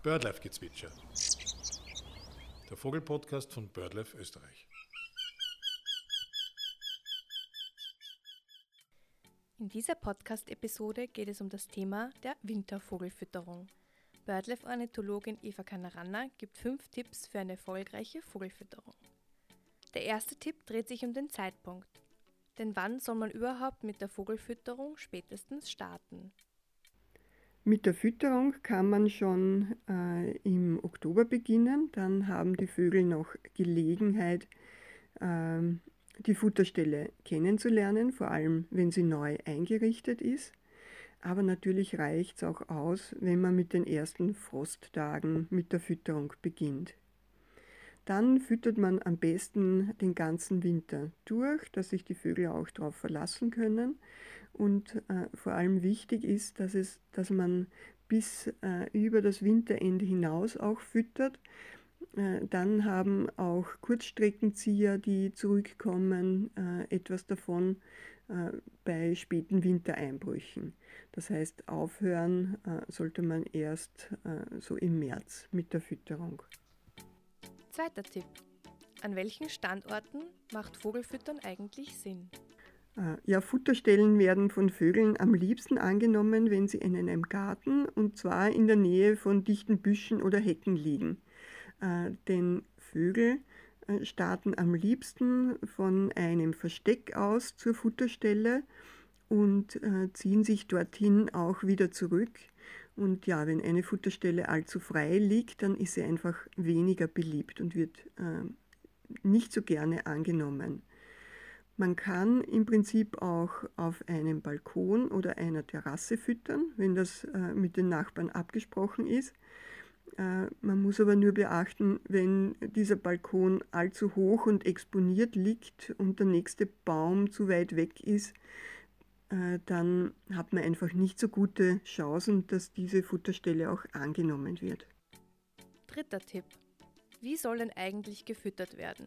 Birdlife-Gezwitscher. Der Vogelpodcast von Birdlife Österreich. In dieser Podcast-Episode geht es um das Thema der Wintervogelfütterung. Birdlife-Ornithologin Eva Canaranna gibt 5 Tipps für eine erfolgreiche Vogelfütterung. Der erste Tipp dreht sich um den Zeitpunkt. Denn wann soll man überhaupt mit der Vogelfütterung spätestens starten? Mit der Fütterung kann man schon im Oktober beginnen. Dann haben die Vögel noch Gelegenheit, die Futterstelle kennenzulernen, vor allem wenn sie neu eingerichtet ist. Aber natürlich reicht es auch aus, wenn man mit den ersten Frosttagen mit der Fütterung beginnt. Dann füttert man am besten den ganzen Winter durch, dass sich die Vögel auch darauf verlassen können. Und vor allem wichtig ist, dass man bis über das Winterende hinaus auch füttert. Dann haben auch Kurzstreckenzieher, die zurückkommen, etwas davon bei späten Wintereinbrüchen. Das heißt, aufhören sollte man erst so im März mit der Fütterung. Zweiter Tipp. An welchen Standorten macht Vogelfüttern eigentlich Sinn? Ja, Futterstellen werden von Vögeln am liebsten angenommen, wenn sie in einem Garten und zwar in der Nähe von dichten Büschen oder Hecken liegen. Denn Vögel starten am liebsten von einem Versteck aus zur Futterstelle und ziehen sich dorthin auch wieder zurück. Und ja, wenn eine Futterstelle allzu frei liegt, dann ist sie einfach weniger beliebt und wird nicht so gerne angenommen. Man kann im Prinzip auch auf einem Balkon oder einer Terrasse füttern, wenn das mit den Nachbarn abgesprochen ist. Man muss aber nur beachten, wenn dieser Balkon allzu hoch und exponiert liegt und der nächste Baum zu weit weg ist, dann hat man einfach nicht so gute Chancen, dass diese Futterstelle auch angenommen wird. Dritter Tipp. Wie soll denn eigentlich gefüttert werden?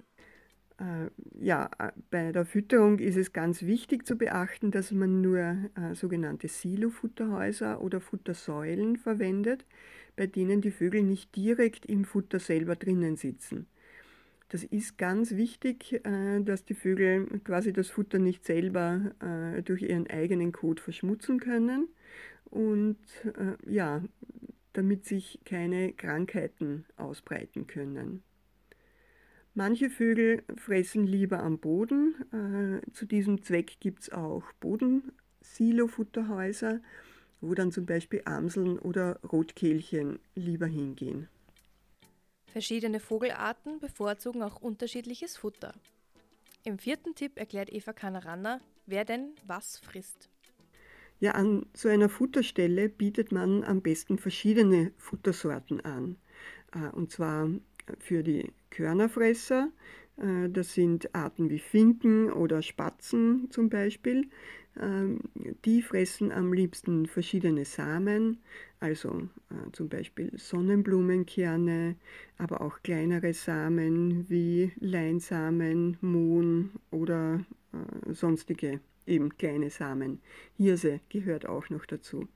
Bei der Fütterung ist es ganz wichtig zu beachten, dass man nur sogenannte Silofutterhäuser oder Futtersäulen verwendet, bei denen die Vögel nicht direkt im Futter selber drinnen sitzen. Das ist ganz wichtig, dass die Vögel quasi das Futter nicht selber durch ihren eigenen Kot verschmutzen können und damit sich keine Krankheiten ausbreiten können. Manche Vögel fressen lieber am Boden. Zu diesem Zweck gibt es auch Bodensilofutterhäuser, wo dann zum Beispiel Amseln oder Rotkehlchen lieber hingehen. Verschiedene Vogelarten bevorzugen auch unterschiedliches Futter. Im 4. Tipp erklärt Eva Canaranna, wer denn was frisst. Ja, an so einer Futterstelle bietet man am besten verschiedene Futtersorten an. Und zwar für die Körnerfresser, das sind Arten wie Finken oder Spatzen zum Beispiel. Die fressen am liebsten verschiedene Samen, also zum Beispiel Sonnenblumenkerne, aber auch kleinere Samen wie Leinsamen, Mohn oder sonstige eben kleine Samen. Hirse gehört auch noch dazu.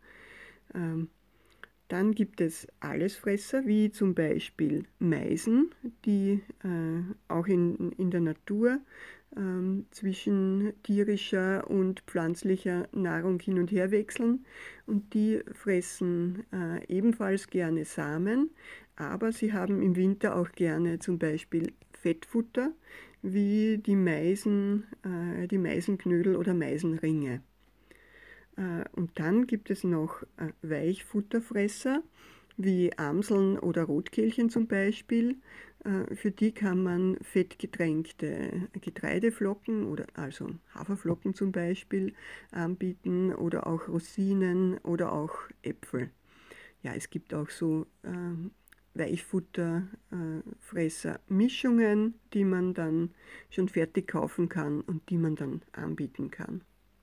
Dann gibt es Allesfresser, wie zum Beispiel Meisen, die auch in der Natur zwischen tierischer und pflanzlicher Nahrung hin und her wechseln. Und die fressen ebenfalls gerne Samen, aber sie haben im Winter auch gerne zum Beispiel Fettfutter, wie die Meisenknödel oder Meisenringe. Und dann gibt es noch Weichfutterfresser, wie Amseln oder Rotkehlchen zum Beispiel. Für die kann man fettgetränkte Getreideflocken, also Haferflocken zum Beispiel, anbieten oder auch Rosinen oder auch Äpfel. Ja, es gibt auch so Weichfutterfresser-Mischungen, die man dann schon fertig kaufen kann und die man dann anbieten kann.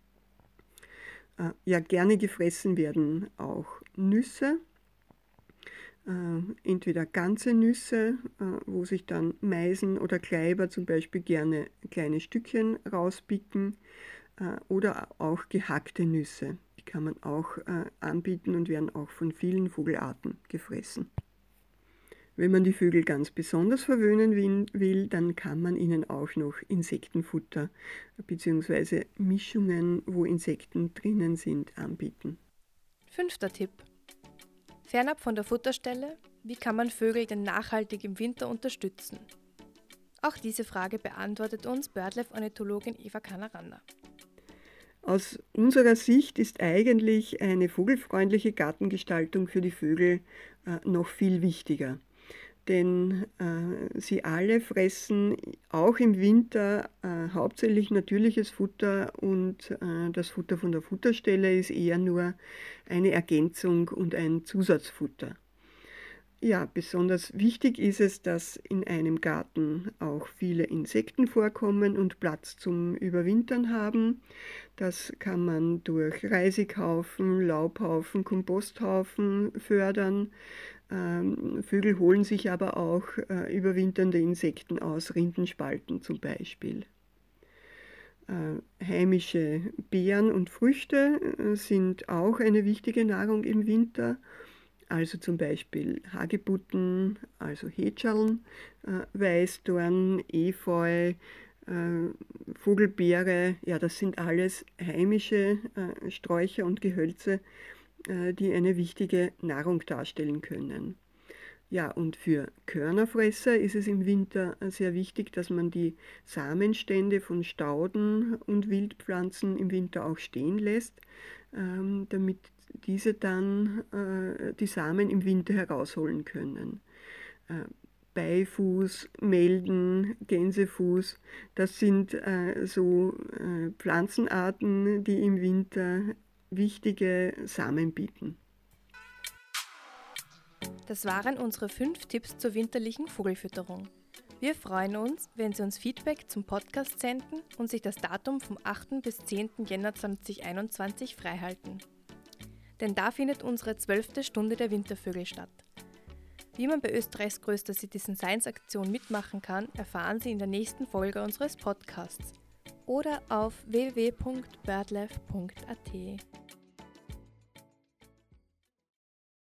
Ja, gerne gefressen werden auch Nüsse, entweder ganze Nüsse, wo sich dann Meisen oder Kleiber zum Beispiel gerne kleine Stückchen rauspicken, oder auch gehackte Nüsse. Die kann man auch anbieten und werden auch von vielen Vogelarten gefressen. Wenn man die Vögel ganz besonders verwöhnen will, dann kann man ihnen auch noch Insektenfutter bzw. Mischungen, wo Insekten drinnen sind, anbieten. 5. Tipp. Fernab von der Futterstelle, wie kann man Vögel denn nachhaltig im Winter unterstützen? Auch diese Frage beantwortet uns BirdLife-Ornithologin Eva Kanaranda. Aus unserer Sicht ist eigentlich eine vogelfreundliche Gartengestaltung für die Vögel noch viel wichtiger. Denn sie alle fressen auch im Winter hauptsächlich natürliches Futter und das Futter von der Futterstelle ist eher nur eine Ergänzung und ein Zusatzfutter. Ja, besonders wichtig ist es, dass in einem Garten auch viele Insekten vorkommen und Platz zum Überwintern haben. Das kann man durch Reisighaufen, Laubhaufen, Komposthaufen fördern. Vögel holen sich aber auch überwinternde Insekten aus Rindenspalten zum Beispiel. Heimische Beeren und Früchte sind auch eine wichtige Nahrung im Winter. Also zum Beispiel Hagebutten, also Hätscherln, Weißdorn, Efeu, Vogelbeere, ja, das sind alles heimische Sträucher und Gehölze, die eine wichtige Nahrung darstellen können. Ja, und für Körnerfresser ist es im Winter sehr wichtig, dass man die Samenstände von Stauden und Wildpflanzen im Winter auch stehen lässt, damit diese dann die Samen im Winter herausholen können. Beifuß, Melden, Gänsefuß, das sind so Pflanzenarten, die im Winter wichtige Samen bieten. Das waren unsere 5 Tipps zur winterlichen Vogelfütterung. Wir freuen uns, wenn Sie uns Feedback zum Podcast senden und sich das Datum vom 8. bis 10. Jänner 2021 freihalten. Denn da findet unsere 12. Stunde der Wintervögel statt. Wie man bei Österreichs größter Citizen Science Aktion mitmachen kann, erfahren Sie in der nächsten Folge unseres Podcasts oder auf www.birdlife.at.